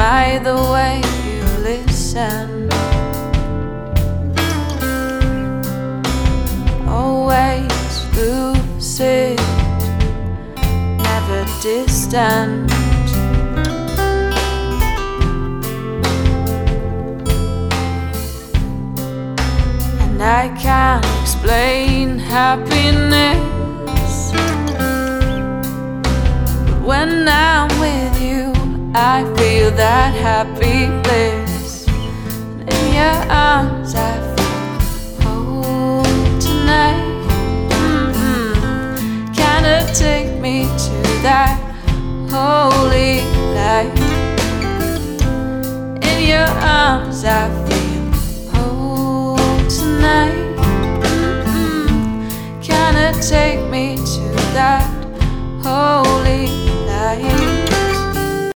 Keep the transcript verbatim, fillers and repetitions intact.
by the way you listen. Always lucid, never distant. And I can't explain happiness, but when I'm with you I feel that happy bliss. And in your arms I feel whole tonight. Mm-hmm. Can it take me to that holy